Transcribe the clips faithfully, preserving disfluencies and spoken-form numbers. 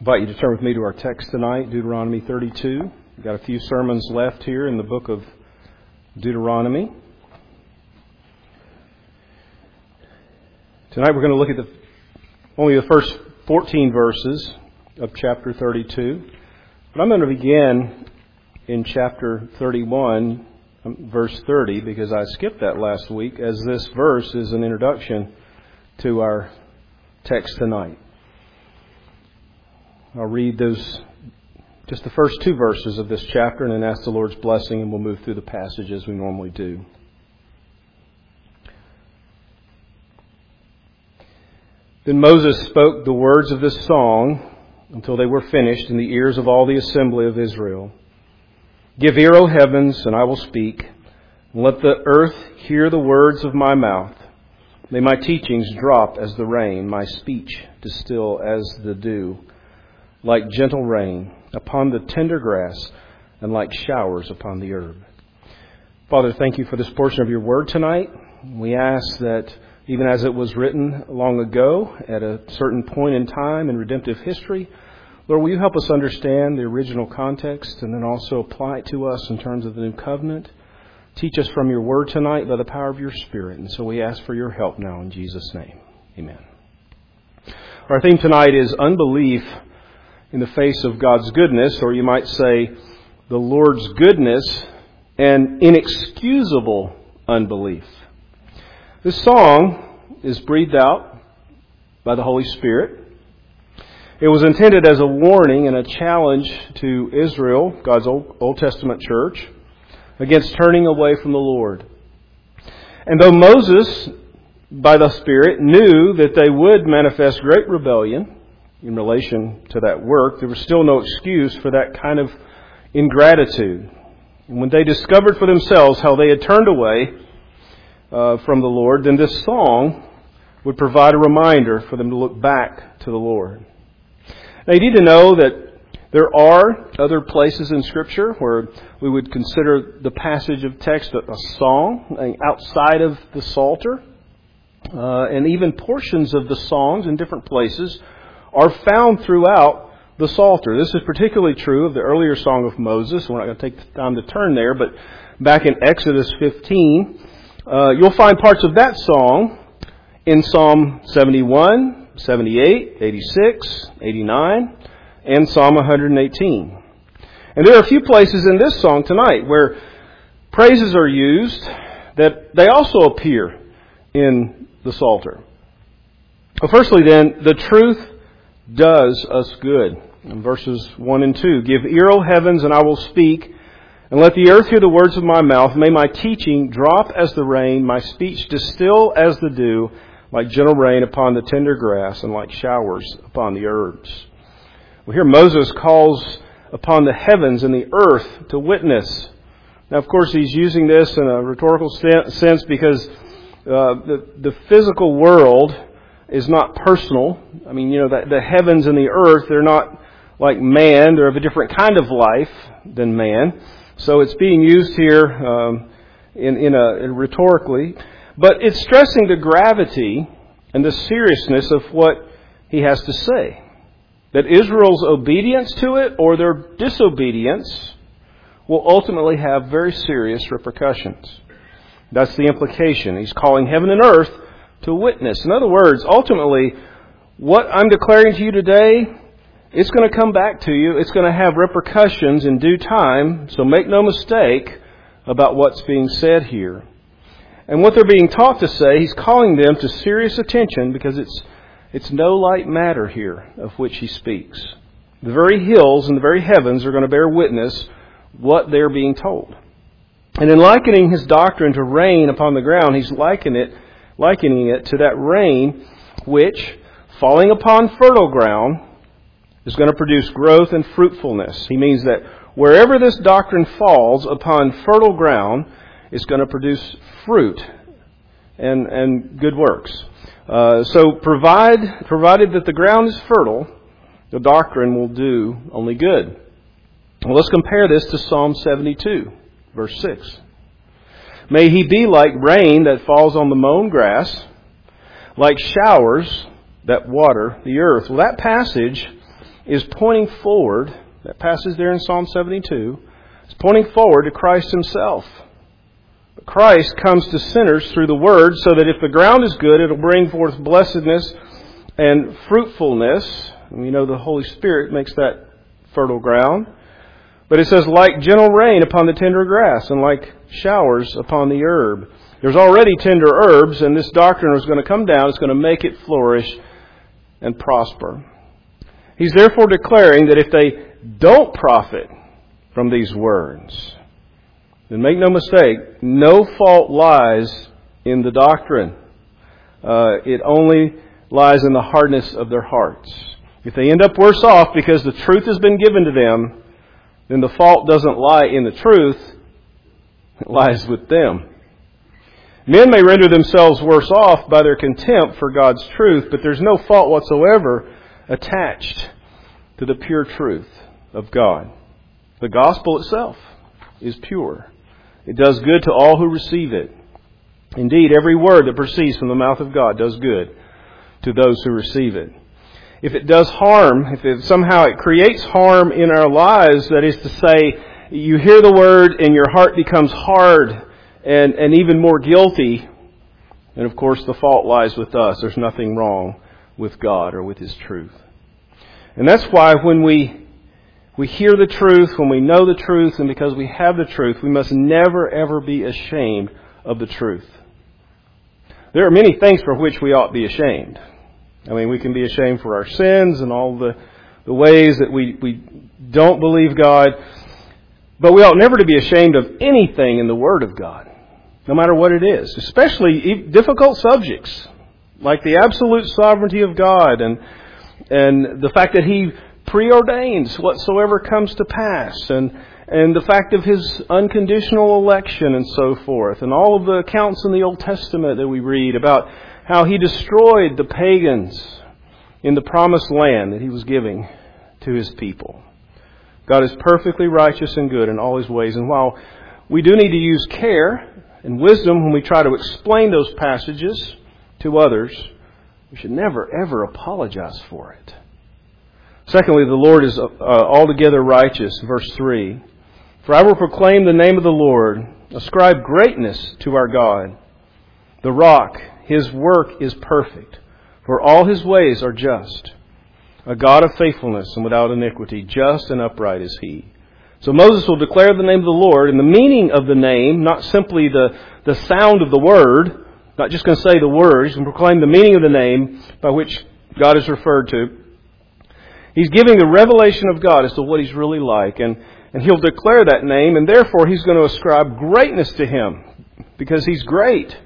invite you to turn with me to our text tonight, Deuteronomy thirty-two. We've got a few sermons left here in the book of Deuteronomy. Tonight we're going to look at the only the first fourteen verses of chapter thirty-two. But I'm going to begin in chapter thirty-one, verse thirty, because I skipped that last week, as this verse is an introduction to our text tonight. I'll read those, just the first two verses of this chapter, and then ask the Lord's blessing, and we'll move through the passage as we normally do. Then Moses spoke the words of this song until they were finished in the ears of all the assembly of Israel. Give ear, O heavens, and I will speak, and let the earth hear the words of my mouth. May my teachings drop as the rain, my speech distill as the dew, like gentle rain upon the tender grass, and like showers upon the herb. Father, thank you for this portion of your word tonight. We ask that even as it was written long ago, at a certain point in time in redemptive history, Lord, will you help us understand the original context and then also apply it to us in terms of the new covenant? Teach us from your word tonight by the power of your Spirit. And so we ask for your help now in Jesus' name. Amen. Our theme tonight is unbelief in the face of God's goodness, or you might say the Lord's goodness and inexcusable unbelief. This song is breathed out by the Holy Spirit. It was intended as a warning and a challenge to Israel, God's Old, Old Testament church, against turning away from the Lord. And though Moses, by the Spirit, knew that they would manifest great rebellion in relation to that work, there was still no excuse for that kind of ingratitude. And when they discovered for themselves how they had turned away uh, from the Lord, then this song would provide a reminder for them to look back to the Lord. Now, you need to know that there are other places in Scripture where we would consider the passage of text a, a song outside of the Psalter. Uh, and even portions of the songs in different places are found throughout the Psalter. This is particularly true of the earlier song of Moses. We're not going to take the time to turn there, but back in Exodus fifteen, uh, you'll find parts of that song in Psalm seventy-one, seventy-eight, eighty-six, eighty-nine, and Psalm one hundred eighteen. And there are a few places in this song tonight where praises are used that they also appear in the Psalter. Well, firstly then, the truth does us good. In verses one and two, give ear, O heavens, and I will speak, and let the earth hear the words of my mouth. May my teaching drop as the rain, my speech distill as the dew, like gentle rain upon the tender grass, and like showers upon the herbs. Well, here Moses calls upon the heavens and the earth to witness. Now, of course, he's using this in a rhetorical sense because uh, the, the physical world is not personal. I mean, you know, the, the heavens and the earth, they're not like man. They're of a different kind of life than man. So it's being used here um, in, in a in rhetorically. But it's stressing the gravity and the seriousness of what he has to say. That Israel's obedience to it or their disobedience will ultimately have very serious repercussions. That's the implication. He's calling heaven and earth to witness. In other words, ultimately, what I'm declaring to you today, it's going to come back to you. It's going to have repercussions in due time. So make no mistake about what's being said here. And what they're being taught to say, he's calling them to serious attention because it's it's no light matter here of which he speaks. The very hills and the very heavens are going to bear witness what they're being told. And in likening his doctrine to rain upon the ground, he's likening it, likening it to that rain which, falling upon fertile ground, is going to produce growth and fruitfulness. He means that wherever this doctrine falls upon fertile ground, it's going to produce fruit and, and good works. Uh, so provide, provided that the ground is fertile, the doctrine will do only good. Well, let's compare this to Psalm seventy-two, verse six. May he be like rain that falls on the mown grass, like showers that water the earth. Well, that passage is pointing forward. That passage there in Psalm seventy-two is pointing forward to Christ Himself. But Christ comes to sinners through the Word, so that if the ground is good, it'll bring forth blessedness and fruitfulness. And we know the Holy Spirit makes that fertile ground. But it says, like gentle rain upon the tender grass, and like showers upon the herb. There's already tender herbs, and this doctrine is going to come down. It's going to make it flourish and prosper. He's therefore declaring that if they don't profit from these words, then make no mistake, no fault lies in the doctrine. Uh, it only lies in the hardness of their hearts. If they end up worse off because the truth has been given to them, then the fault doesn't lie in the truth, it lies with them. Men may render themselves worse off by their contempt for God's truth, but there's no fault whatsoever attached to the pure truth of God. The gospel itself is pure. It does good to all who receive it. Indeed, every word that proceeds from the mouth of God does good to those who receive it. If it does harm, if it, somehow it creates harm in our lives, that is to say, you hear the word and your heart becomes hard and, and even more guilty, then of course the fault lies with us. There's nothing wrong with God or with His truth. And that's why when we we hear the truth, when we know the truth, and because we have the truth, we must never ever be ashamed of the truth. There are many things for which we ought to be ashamed. I mean, we can be ashamed for our sins and all the, the ways that we, we don't believe God. But we ought never to be ashamed of anything in the Word of God, no matter what it is. Especially difficult subjects, like the absolute sovereignty of God and, and the fact that He preordains whatsoever comes to pass, and, and the fact of His unconditional election and so forth, and all of the accounts in the Old Testament that we read about how He destroyed the pagans in the promised land that He was giving to His people. God is perfectly righteous and good in all His ways. And while we do need to use care and wisdom when we try to explain those passages to others, we should never, ever apologize for it. Secondly, the Lord is uh, altogether righteous. Verse three. For I will proclaim the name of the Lord, ascribe greatness to our God. The rock, His work is perfect, for all His ways are just. A God of faithfulness and without iniquity, just and upright is He. So Moses will declare the name of the Lord, and the meaning of the name, not simply the, the sound of the word, not just going to say the word, he's going to proclaim the meaning of the name by which God is referred to. He's giving the revelation of God as to what He's really like, and, and He'll declare that name, and therefore He's going to ascribe greatness to Him, because He's great.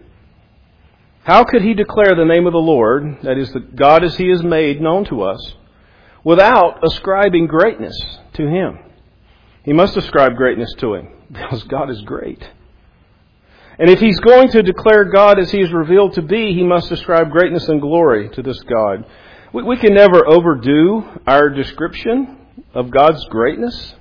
How could He declare the name of the Lord, that is, the God as He is made known to us, without ascribing greatness to Him? He must ascribe greatness to Him, because God is great. And if He's going to declare God as He is revealed to be, He must ascribe greatness and glory to this God. We, we can never overdo our description of God's greatness.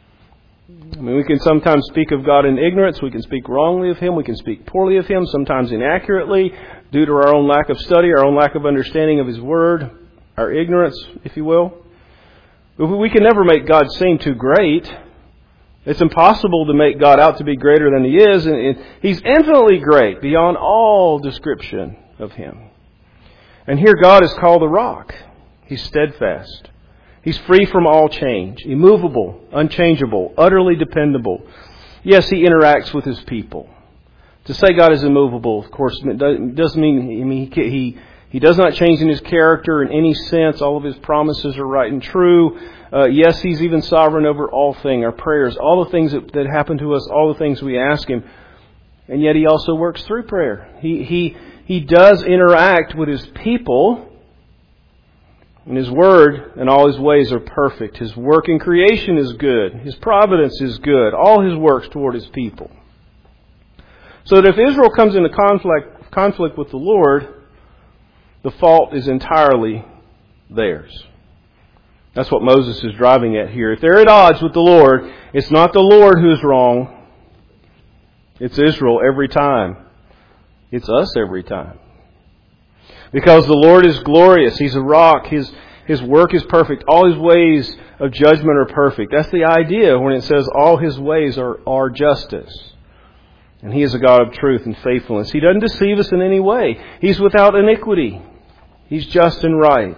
I mean, we can sometimes speak of God in ignorance. We can speak wrongly of Him. We can speak poorly of Him, sometimes inaccurately, due to our own lack of study, our own lack of understanding of His Word, our ignorance, if you will. But we can never make God seem too great. It's impossible to make God out to be greater than He is. And He's infinitely great, beyond all description of Him. And here God is called the rock. He's steadfast. He's free from all change, immovable, unchangeable, utterly dependable. Yes, He interacts with His people. To say God is immovable, of course, doesn't mean, I mean, he, he, he does not change in His character in any sense. All of His promises are right and true. Uh, yes, He's even sovereign over all things, our prayers, all the things that, that happen to us, all the things we ask Him. And yet He also works through prayer. He, he, he does interact with His people. And His Word and all His ways are perfect. His work in creation is good. His providence is good. All His works toward His people. So that if Israel comes into conflict, conflict with the Lord, the fault is entirely theirs. That's what Moses is driving at here. If they're at odds with the Lord, it's not the Lord who's wrong. It's Israel every time. It's us every time. Because the Lord is glorious. He's a rock. His, His work is perfect. All His ways of judgment are perfect. That's the idea when it says all His ways are, are justice. And He is a God of truth and faithfulness. He doesn't deceive us in any way. He's without iniquity. He's just and right.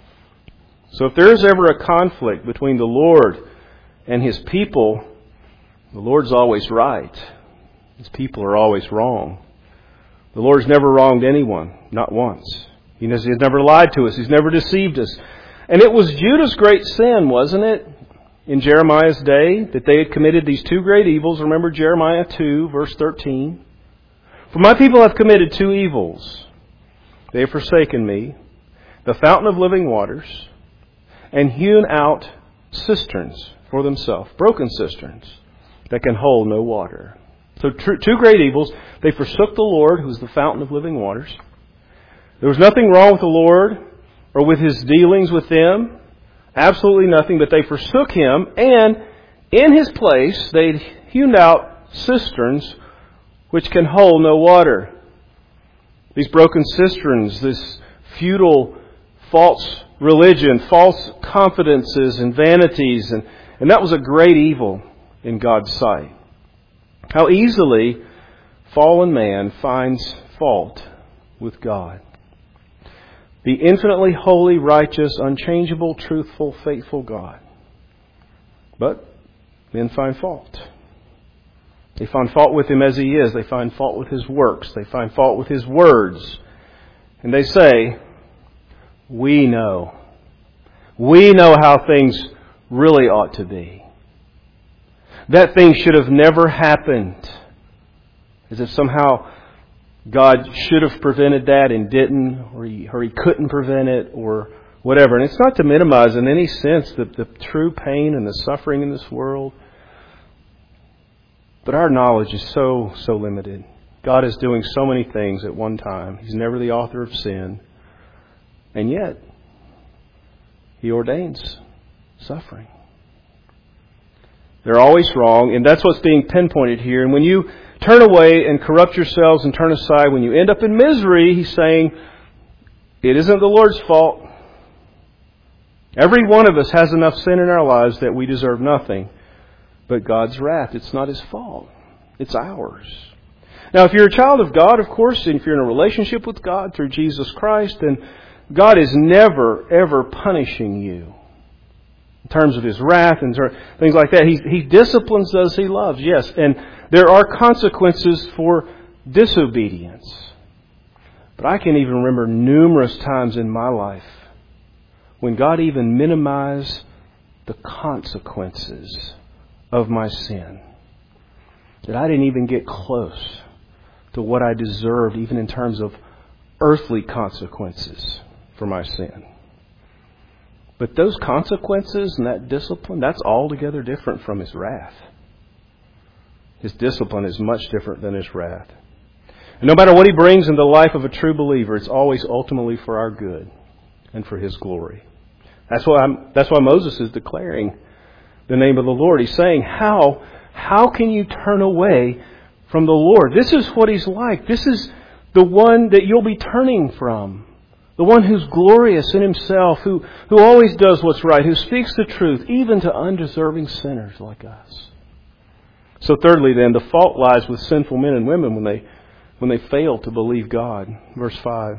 So if there is ever a conflict between the Lord and His people, the Lord's always right. His people are always wrong. The Lord's never wronged anyone, not once. He has never lied to us. He's never deceived us. And it was Judah's great sin, wasn't it, in Jeremiah's day, that they had committed these two great evils. Remember Jeremiah two, verse thirteen. For my people have committed two evils. They have forsaken me, the fountain of living waters, and hewn out cisterns for themselves, broken cisterns that can hold no water. So two great evils. They forsook the Lord, who is the fountain of living waters. There was nothing wrong with the Lord or with His dealings with them. Absolutely nothing. But they forsook Him. And in His place, they'd hewn out cisterns which can hold no water. These broken cisterns, this futile, false religion, false confidences and vanities. And, and that was a great evil in God's sight. How easily fallen man finds fault with God. The infinitely holy, righteous, unchangeable, truthful, faithful God. But men find fault. They find fault with Him as He is. They find fault with His works. They find fault with His words. And they say, we know. We know how things really ought to be. That thing should have never happened. As if somehow God should have prevented that and didn't, or he, or he couldn't prevent it, or whatever. And it's not to minimize in any sense the, the true pain and the suffering in this world. But our knowledge is so, so limited. God is doing so many things at one time. He's never the author of sin. And yet, He ordains suffering. They're always wrong, and that's what's being pinpointed here. And when you turn away and corrupt yourselves and turn aside, when you end up in misery, He's saying, it isn't the Lord's fault. Every one of us has enough sin in our lives that we deserve nothing but God's wrath. It's not His fault. It's ours. Now, if you're a child of God, of course, and if you're in a relationship with God through Jesus Christ, then God is never, ever punishing you in terms of His wrath and things like that. He, he disciplines those He loves, yes. And there are consequences for disobedience. But I can even remember numerous times in my life when God even minimized the consequences of my sin. That I didn't even get close to what I deserved, even in terms of earthly consequences for my sin. But those consequences and that discipline, that's altogether different from His wrath. His discipline is much different than His wrath. And no matter what He brings in the life of a true believer, it's always ultimately for our good and for His glory. That's why I'm, that's why Moses is declaring the name of the Lord. He's saying, how, how can you turn away from the Lord? This is what He's like. This is the one that you'll be turning from. The one who's glorious in Himself, who, who always does what's right, who speaks the truth, even to undeserving sinners like us. So thirdly then, the fault lies with sinful men and women when they, when they fail to believe God. Verse five.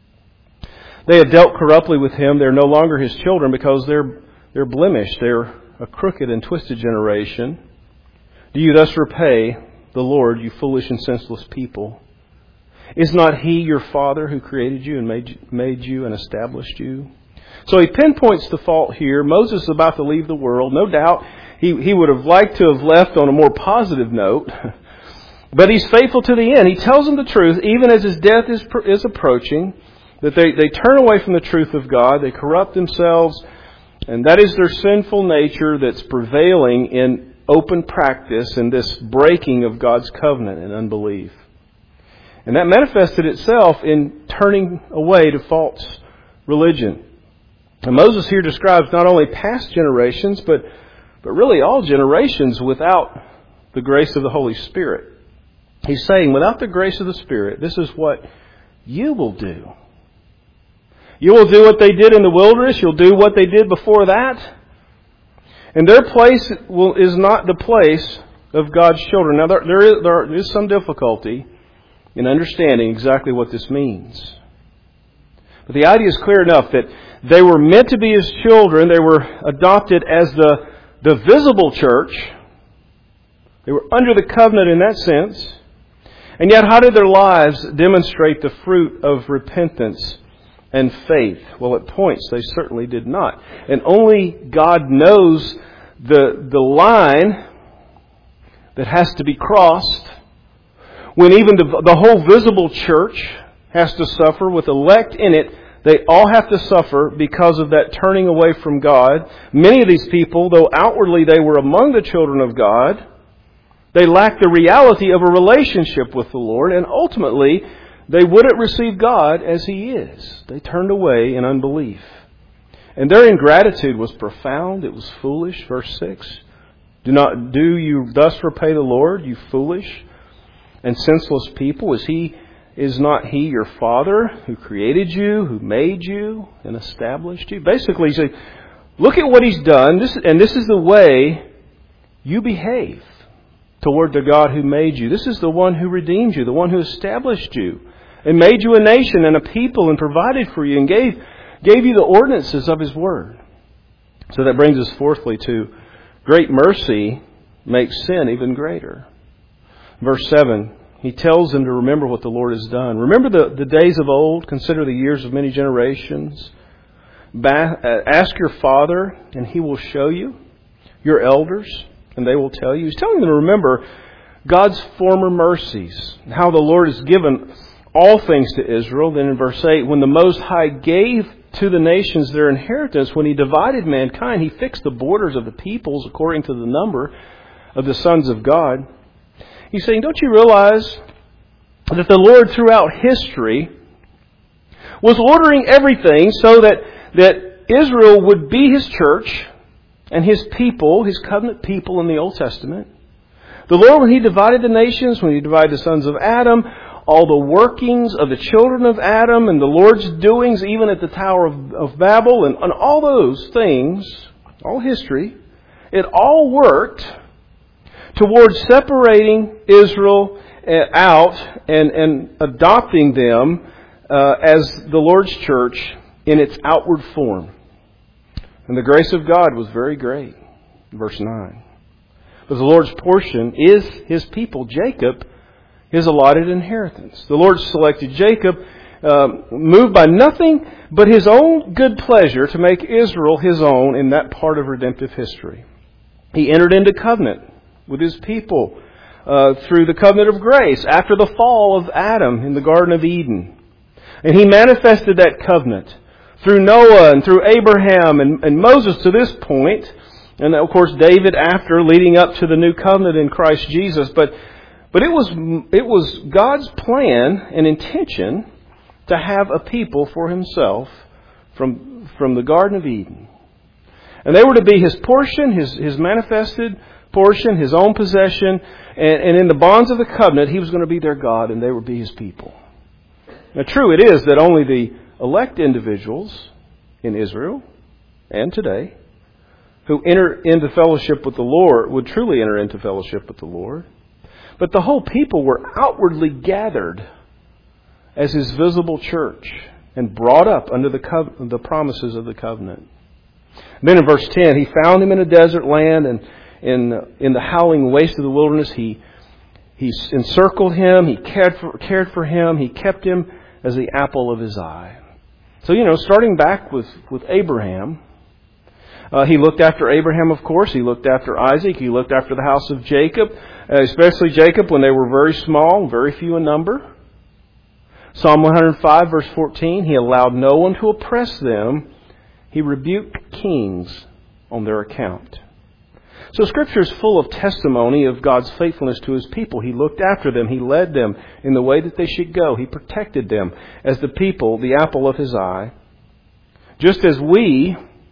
They have dealt corruptly with Him. They're no longer His children because they're, they're blemished. They're a crooked and twisted generation. Do you thus repay the Lord, you foolish and senseless people? Is not He your Father who created you and made, made you and established you? So he pinpoints the fault here. Moses is about to leave the world. No doubt he, he would have liked to have left on a more positive note. But he's faithful to the end. He tells them the truth, even as his death is, is approaching, that they, they turn away from the truth of God. They corrupt themselves. And that is their sinful nature that's prevailing in open practice in this breaking of God's covenant and unbelief. And that manifested itself in turning away to false religion. And Moses here describes not only past generations, but, but really all generations without the grace of the Holy Spirit. He's saying, without the grace of the Spirit, this is what you will do. You will do what they did in the wilderness. You'll do what they did before that. And their place will, is not the place of God's children. Now, there, there, is, there is some difficulty in understanding exactly what this means. But the idea is clear enough that they were meant to be His children. They were adopted as the, the visible church. They were under the covenant in that sense. And yet, how did their lives demonstrate the fruit of repentance and faith? Well, at points, they certainly did not. And only God knows the, the line that has to be crossed when even the, the whole visible church has to suffer with elect in it. They all have to suffer because of that turning away from God. Many of these people, though outwardly they were among the children of God, they lacked the reality of a relationship with the Lord, and ultimately they wouldn't receive God as He is. They turned away in unbelief. And their ingratitude was profound. It was foolish. Verse six. Do not do you thus repay the Lord, you foolish and senseless people? Is He is not He your Father who created you, who made you and established you? Basically, He said, look at what He's done, this, and this is the way you behave toward the God who made you. This is the one who redeemed you, the one who established you and made you a nation and a people and provided for you and gave, gave you the ordinances of His Word. So that brings us fourthly to great mercy makes sin even greater. Verse seven, He tells them to remember what the Lord has done. Remember the, the days of old. Consider the years of many generations. Ba- uh, ask your father and he will show you. Your elders and they will tell you. He's telling them to remember God's former mercies. How the Lord has given all things to Israel. Then in verse eight, when the Most High gave to the nations their inheritance, when He divided mankind, He fixed the borders of the peoples according to the number of the sons of God. He's saying, don't you realize that the Lord throughout history was ordering everything so that, that Israel would be His church and His people, His covenant people in the Old Testament. The Lord, when He divided the nations, when He divided the sons of Adam, all the workings of the children of Adam and the Lord's doings even at the Tower of, of Babel and, and all those things, all history, it all worked towards separating Israel out and, and adopting them uh, as the Lord's church in its outward form. And the grace of God was very great. Verse nine. But the Lord's portion is His people, Jacob, His allotted inheritance. The Lord selected Jacob, uh, moved by nothing but His own good pleasure to make Israel His own in that part of redemptive history. He entered into covenant with His people uh, through the covenant of grace after the fall of Adam in the Garden of Eden. And He manifested that covenant through Noah and through Abraham and, and Moses to this point. And of course David after, leading up to the new covenant in Christ Jesus. But but it was it was God's plan and intention to have a people for Himself from, from the Garden of Eden. And they were to be His portion, His, his manifested portion, His own possession. And, and in the bonds of the covenant, He was going to be their God and they would be His people. Now true it is that only the elect individuals in Israel and today who enter into fellowship with the Lord would truly enter into fellowship with the Lord. But the whole people were outwardly gathered as His visible church and brought up under the cov- the promises of the covenant. And then in verse ten, He found him in a desert land and in in the howling waste of the wilderness. He he encircled him. He cared for, cared for him. He kept him as the apple of His eye. So, you know, starting back with, with Abraham, uh, He looked after Abraham, of course. He looked after Isaac. He looked after the house of Jacob, uh, especially Jacob when they were very small, very few in number. Psalm one hundred five, verse fourteen, He allowed no one to oppress them. He rebuked kings on their account. So Scripture is full of testimony of God's faithfulness to His people. He looked after them. He led them in the way that they should go. He protected them as the people, the apple of His eye. Just as we,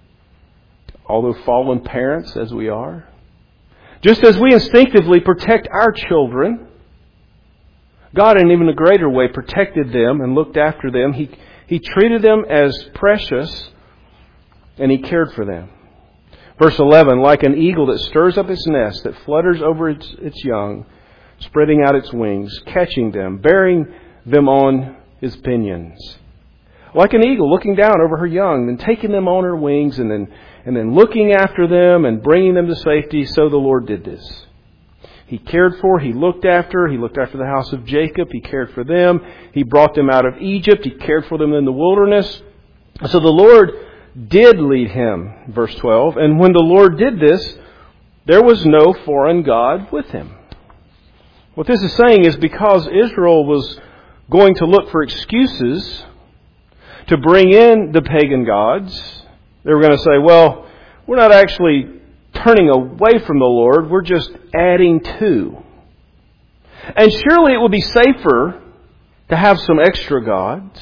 although fallen parents as we are, just as we instinctively protect our children, God in even a greater way protected them and looked after them. He, He treated them as precious, and He cared for them. Verse eleven, like an eagle that stirs up its nest, that flutters over its, its young, spreading out its wings, catching them, bearing them on His pinions. Like an eagle looking down over her young, then taking them on her wings, and then, and then looking after them and bringing them to safety, so the Lord did this. He cared for, He looked after, He looked after the house of Jacob, He cared for them, He brought them out of Egypt, He cared for them in the wilderness. So the Lord did lead him, verse twelve, and when the Lord did this, there was no foreign god with Him. What this is saying is because Israel was going to look for excuses to bring in the pagan gods, they were going to say, well, we're not actually turning away from the Lord, we're just adding to. And surely it would be safer to have some extra gods.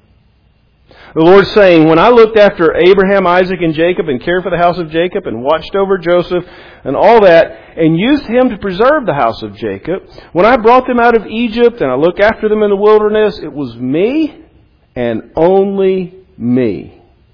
The Lord's saying, when I looked after Abraham, Isaac, and Jacob, and cared for the house of Jacob, and watched over Joseph, and all that, and used him to preserve the house of Jacob, when I brought them out of Egypt, and I looked after them in the wilderness, it was me, and only me.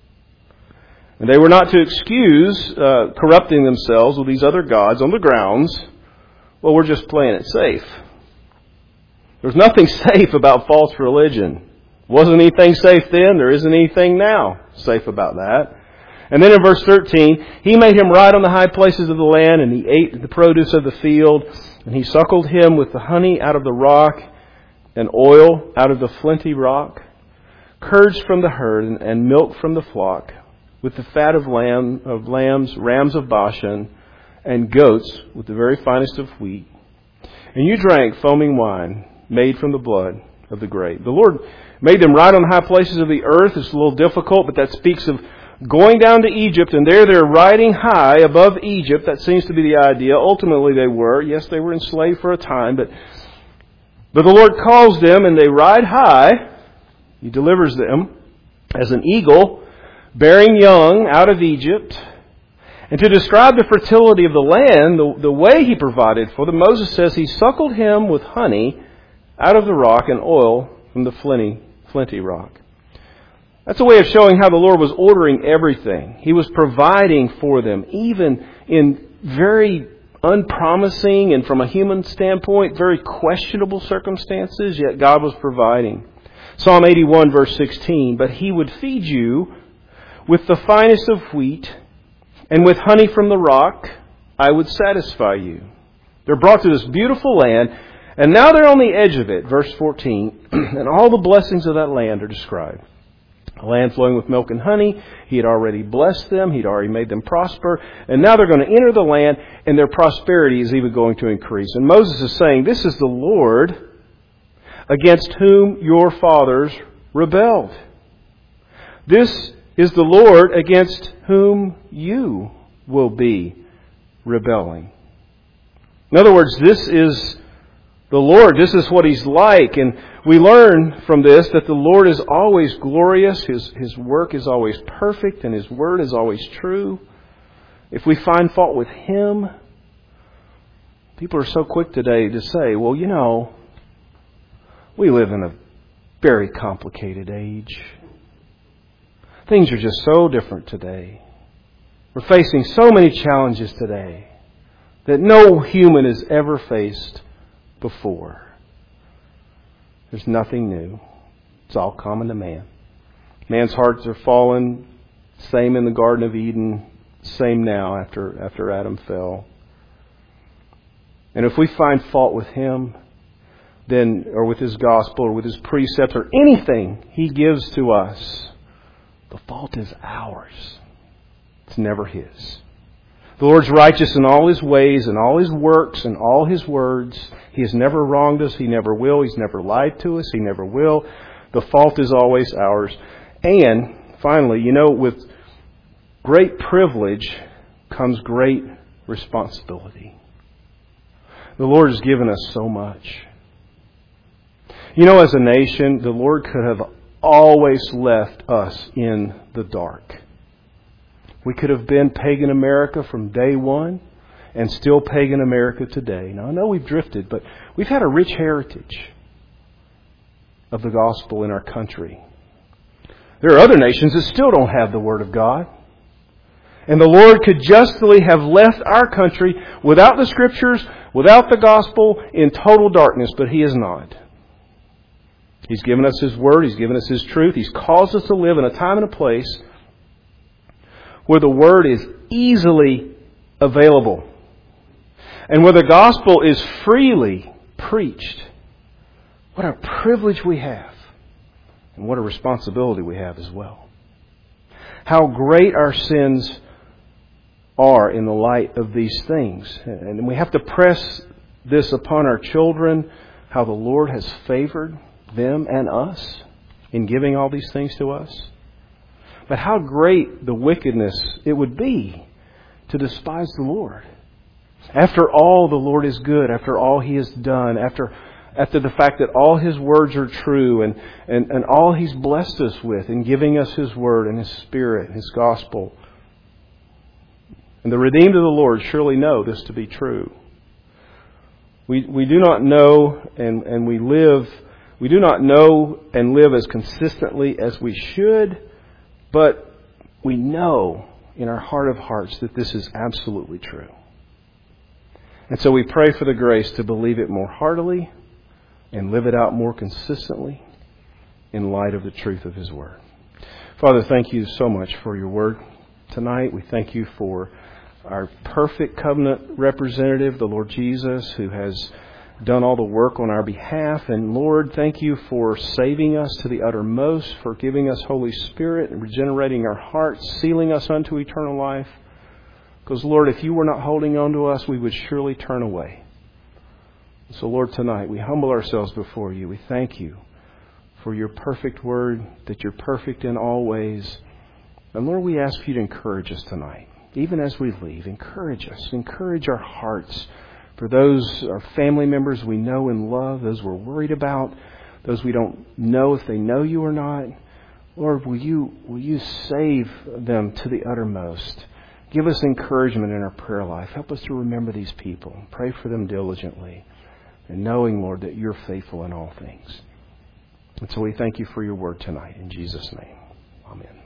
And they were not to excuse uh, corrupting themselves with these other gods on the grounds, well, we're just playing it safe. There's nothing safe about false religion. Wasn't anything safe then, there isn't anything now safe about that. And then in verse thirteen, He made him ride on the high places of the land, and he ate the produce of the field, and He suckled him with the honey out of the rock, and oil out of the flinty rock, curds from the herd, and, and milk from the flock, with the fat of lamb of lambs, rams of Bashan, and goats with the very finest of wheat. And you drank foaming wine made from the blood of the grape. The Lord made them ride on the high places of the earth. It's a little difficult, but that speaks of going down to Egypt, and there they're riding high above Egypt. That seems to be the idea. Ultimately they were. Yes, they were enslaved for a time, but, but the Lord calls them, and they ride high. He delivers them as an eagle bearing young out of Egypt. And to describe the fertility of the land, the, the way He provided for them, Moses says He suckled him with honey out of the rock and oil from the flinty, flinty rock. That's a way of showing how the Lord was ordering everything. He was providing for them, even in very unpromising and from a human standpoint, very questionable circumstances, yet God was providing. Psalm eighty-one, verse sixteen, but He would feed you with the finest of wheat, and with honey from the rock, I would satisfy you. They're brought to this beautiful land, and now they're on the edge of it. Verse fourteen, and all the blessings of that land are described. A land flowing with milk and honey. He had already blessed them. He'd already made them prosper. And now they're going to enter the land, and their prosperity is even going to increase. And Moses is saying, this is the Lord against whom your fathers rebelled. This is the Lord against whom you will be rebelling. In other words, this is the Lord. This is what He's like. And we learn from this that the Lord is always glorious. His, His work is always perfect, and His word is always true. If we find fault with Him, people are so quick today to say, well, you know, we live in a very complicated age. Things are just so different today. We're facing so many challenges today that no human has ever faced before. There's nothing new. It's all common to man. Man's hearts are fallen. Same in the Garden of Eden. Same now after, after Adam fell. And if we find fault with Him, then, or with His gospel, or with His precepts, or anything He gives to us, the fault is ours. It's never His. The Lord's righteous in all His ways, and all His works, and all His words. He has never wronged us. He never will. He's never lied to us. He never will. The fault is always ours. And finally, you know, with great privilege comes great responsibility. The Lord has given us so much. You know, as a nation, the Lord could have always left us in the dark. We could have been pagan America from day one and still pagan America today. Now, I know we've drifted, but we've had a rich heritage of the gospel in our country. There are other nations that still don't have the Word of God. And the Lord could justly have left our country without the Scriptures, without the gospel, in total darkness, but He is not. He's given us His Word. He's given us His truth. He's caused us to live in a time and a place where the Word is easily available and where the gospel is freely preached. What a privilege we have, and what a responsibility we have as well. How great our sins are in the light of these things. And we have to press this upon our children, how the Lord has favored them and us in giving all these things to us. But how great the wickedness it would be to despise the Lord. After all, the Lord is good. After all He has done. After after the fact that all His words are true and, and, and all He's blessed us with in giving us His Word and His Spirit and His Gospel. And the redeemed of the Lord surely know this to be true. We we do not know and, and we live, we do not know and live as consistently as we should, but we know in our heart of hearts that this is absolutely true. And so we pray for the grace to believe it more heartily and live it out more consistently in light of the truth of His Word. Father, thank You so much for Your Word tonight. We thank You for our perfect covenant representative, the Lord Jesus, who has done all the work on our behalf. And Lord, thank You for saving us to the uttermost, for giving us Holy Spirit and regenerating our hearts, sealing us unto eternal life. Because Lord, if You were not holding on to us, we would surely turn away. So Lord, tonight we humble ourselves before You. We thank You for Your perfect Word, that You're perfect in all ways. And Lord, we ask You to encourage us tonight. Even as we leave, encourage us. Encourage our hearts for those, our family members we know and love, those we're worried about, those we don't know if they know You or not. Lord, will You, will You save them to the uttermost? Give us encouragement in our prayer life. Help us to remember these people. Pray for them diligently. And knowing, Lord, that You're faithful in all things. And so we thank You for Your Word tonight. In Jesus' name, amen.